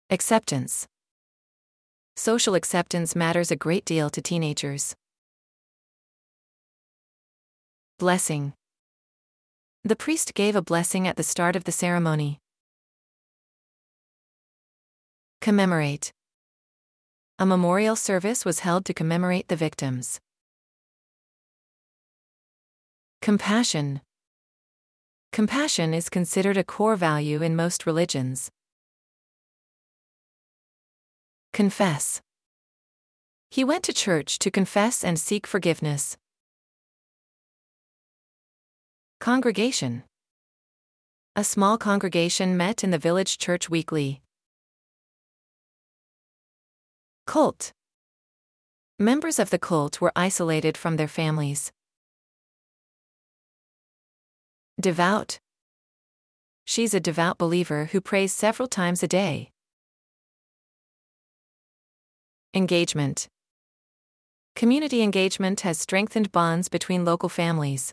Acceptance. Social acceptance matters a great deal to teenagers. Blessing. The priest gave a blessing at the start of the ceremony. Commemorate. A memorial service was held to commemorate the victims. Compassion. Compassion is considered a core value in most religions. Confess. He went to church to confess and seek forgiveness. Congregation. A small congregation met in the village church weekly. Cult. Members of the cult were isolated from their families. Devout. She's a devout believer who prays several times a day. Engagement. Community engagement has strengthened bonds between local families.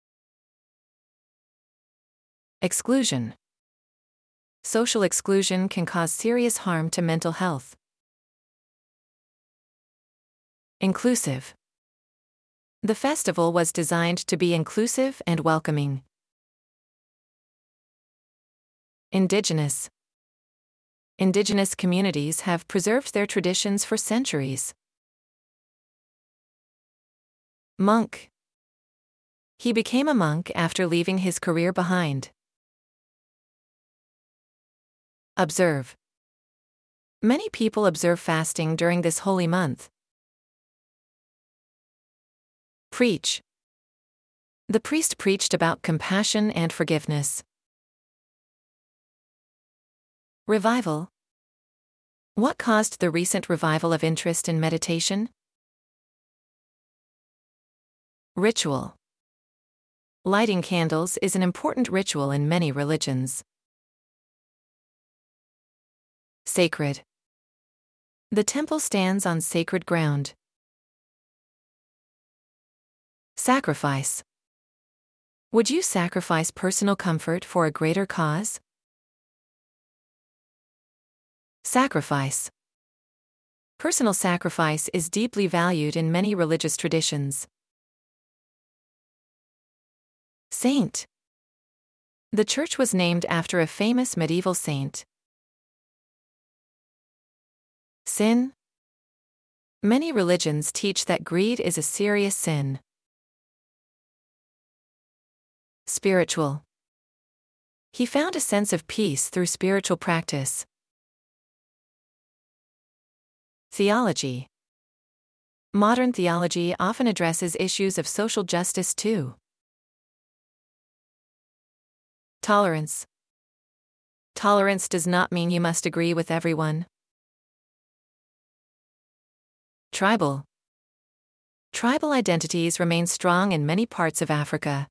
Exclusion. Social exclusion can cause serious harm to mental health. Inclusive. The festival was designed to be inclusive and welcoming. Indigenous. Indigenous communities have preserved their traditions for centuries. Monk. He became a monk after leaving his career behind. Observe. Many people observe fasting during this holy month. Preach. The priest preached about compassion and forgiveness. Revival. What caused the recent revival of interest in meditation? Ritual. Lighting candles is an important ritual in many religions. Sacred. The temple stands on sacred ground. Sacrifice. Would you sacrifice personal comfort for a greater cause? Sacrifice. Personal sacrifice is deeply valued in many religious traditions. Saint. The church was named after a famous medieval saint. Sin. Many religions teach that greed is a serious sin. Spiritual. He found a sense of peace through spiritual practice. Theology. Modern theology often addresses issues of social justice too. Tolerance. Tolerance does not mean you must agree with everyone. Tribal. Tribal identities remain strong in many parts of Africa.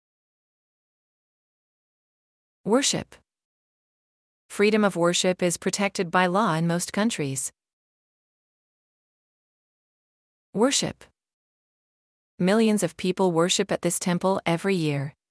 Worship. Freedom of worship is protected by law in most countries. Worship. Millions of people worship at this temple every year.